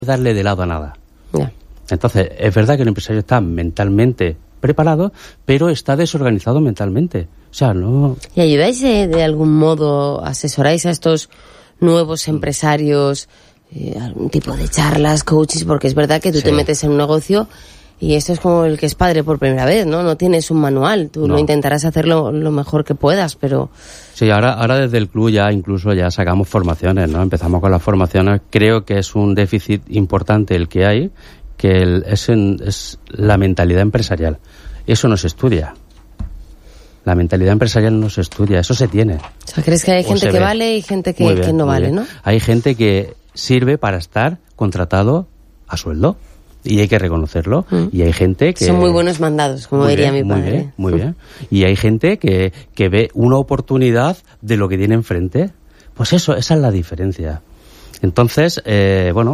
darle de lado a nada. Ya. Entonces, es verdad que el empresario está mentalmente preparado, pero está desorganizado mentalmente. O sea, no... ¿Y ayudáis de algún modo, asesoráis a estos nuevos empresarios, algún tipo de charlas, coaches? Porque es verdad que tú te metes en un negocio y esto es como el que es padre por primera vez, ¿no? No tienes un manual, tú lo intentarás hacerlo lo mejor que puedas, pero... Sí, ahora desde el club ya incluso ya sacamos formaciones, ¿no? Empezamos con las formaciones. Creo que es un déficit importante el que hay, que es la mentalidad empresarial. Eso no se estudia. La mentalidad empresarial no se estudia, eso se tiene. O sea, ¿crees que hay gente que vale y gente que no vale, no? Hay gente que sirve para estar contratado a sueldo y hay que reconocerlo. Y hay gente que... Son muy buenos mandados, como diría mi padre. Muy bien. Y hay gente que ve una oportunidad de lo que tiene enfrente. Pues esa es la diferencia. Entonces, el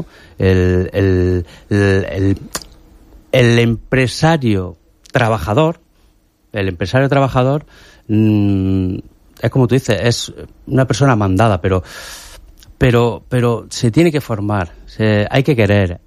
empresario trabajador, es como tú dices, es una persona mandada, pero se tiene que formar, hay que querer.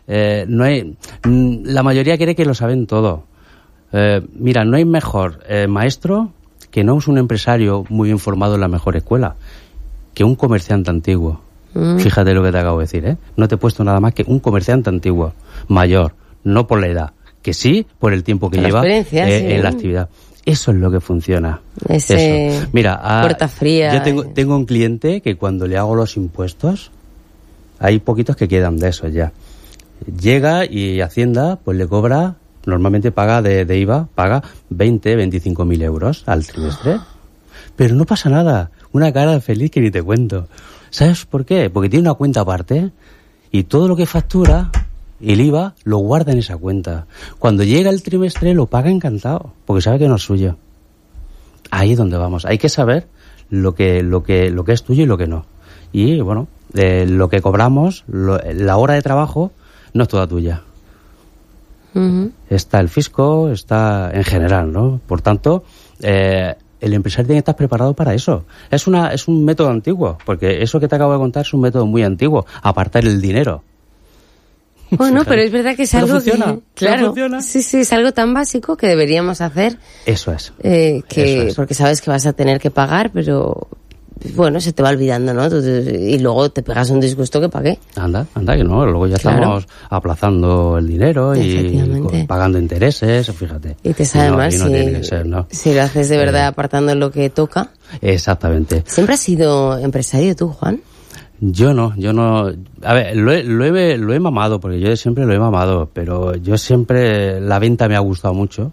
La mayoría cree que lo saben todo. Mira, no hay mejor maestro que no es un empresario muy informado en la mejor escuela, que un comerciante antiguo. Fíjate lo que te acabo de decir, ¿eh? No te he puesto nada más que un comerciante antiguo, mayor, no por la edad, que sí por el tiempo que lleva en la actividad. Eso es lo que funciona. Eso. Mira, puerta fría. Yo tengo un cliente que cuando le hago los impuestos, hay poquitos que quedan de esos ya. Llega y Hacienda pues le cobra, normalmente paga de IVA, paga 25.000 euros al trimestre. Pero no pasa nada, una cara de feliz que ni te cuento. ¿Sabes por qué? Porque tiene una cuenta aparte y todo lo que factura, el IVA, lo guarda en esa cuenta. Cuando llega el trimestre lo paga encantado, porque sabe que no es suyo. Ahí es donde vamos. Hay que saber lo que es tuyo y lo que no. Y bueno, lo que cobramos, la hora de trabajo, no es toda tuya. Está el fisco, está en general, ¿no? Por tanto, el empresario tiene que estar preparado para eso. Es un método antiguo, porque eso que te acabo de contar es un método muy antiguo, apartar el dinero. Bueno, pero es verdad que es algo funciona, claro, funciona. Sí, es algo tan básico que deberíamos hacer. Eso es. Porque sabes que vas a tener que pagar, pero bueno, se te va olvidando, ¿no? Y luego te pegas un disgusto que pagué. Anda, que no, luego ya estamos aplazando el dinero y pagando intereses, fíjate. Y te sabe mal si lo haces de verdad apartando lo que toca. Exactamente. ¿Siempre has sido empresario tú, Juan? Yo no. A ver, lo he mamado, porque yo siempre lo he mamado, pero yo siempre, la venta me ha gustado mucho.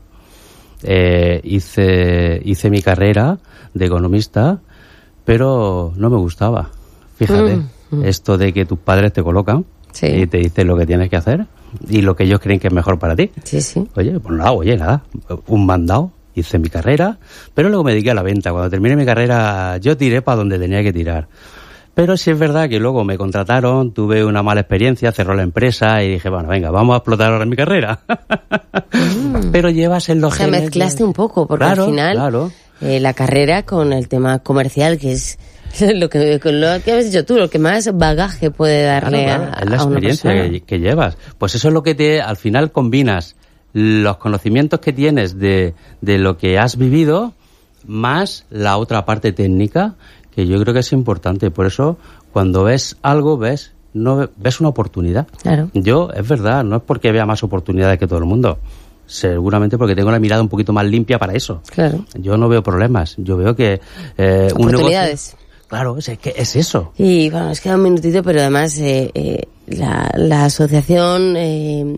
Hice mi carrera de economista, pero no me gustaba. Fíjate, esto de que tus padres te colocan y te dicen lo que tienes que hacer y lo que ellos creen que es mejor para ti. Sí. Oye, pues nada, un mandado. Hice mi carrera, pero luego me dediqué a la venta. Cuando terminé mi carrera, yo tiré para donde tenía que tirar. Pero sí es verdad que luego me contrataron, tuve una mala experiencia, cerró la empresa y dije, bueno, venga, vamos a explotar ahora mi carrera. Pero llevas en los genes... O sea, mezclaste un poco, porque al final la carrera con el tema comercial, que es lo que has dicho tú, lo que más bagaje puede darle a una persona. Es la experiencia que llevas. Pues eso es lo que al final combinas los conocimientos que tienes de lo que has vivido, más la otra parte técnica, que yo creo que es importante. Por eso, cuando ves algo, ves una oportunidad. Claro. Yo, es verdad, no es porque vea más oportunidades que todo el mundo. Seguramente porque tengo la mirada un poquito más limpia para eso. Claro. Yo no veo problemas. Yo veo que oportunidades. Un negocio, claro, es que es eso. Y bueno, nos queda un minutito, pero además la asociación... el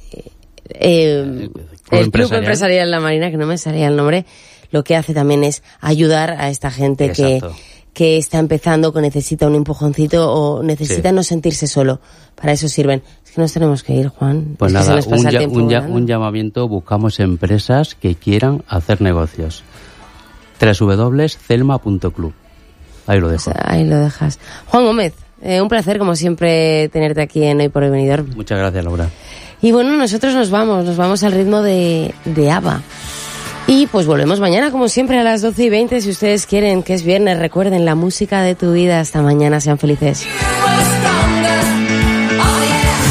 Club Empresarial La Marina, que no me salía el nombre, lo que hace también es ayudar a esta gente que está empezando, que necesita un empujoncito o necesita no sentirse solo. Para eso sirven. Es que nos tenemos que ir, Juan. Pues nada, un llamamiento, buscamos empresas que quieran hacer negocios. www.celma.club. Ahí lo dejo. O sea, ahí lo dejas. Juan Gómez, un placer como siempre tenerte aquí en Hoy por Hoy Benidorm. Muchas gracias, Laura. Y bueno, nosotros nos vamos al ritmo de ABBA. Y pues volvemos mañana, como siempre, a las 12:20. Si ustedes quieren, que es viernes, recuerden la música de tu vida. Hasta mañana, sean felices.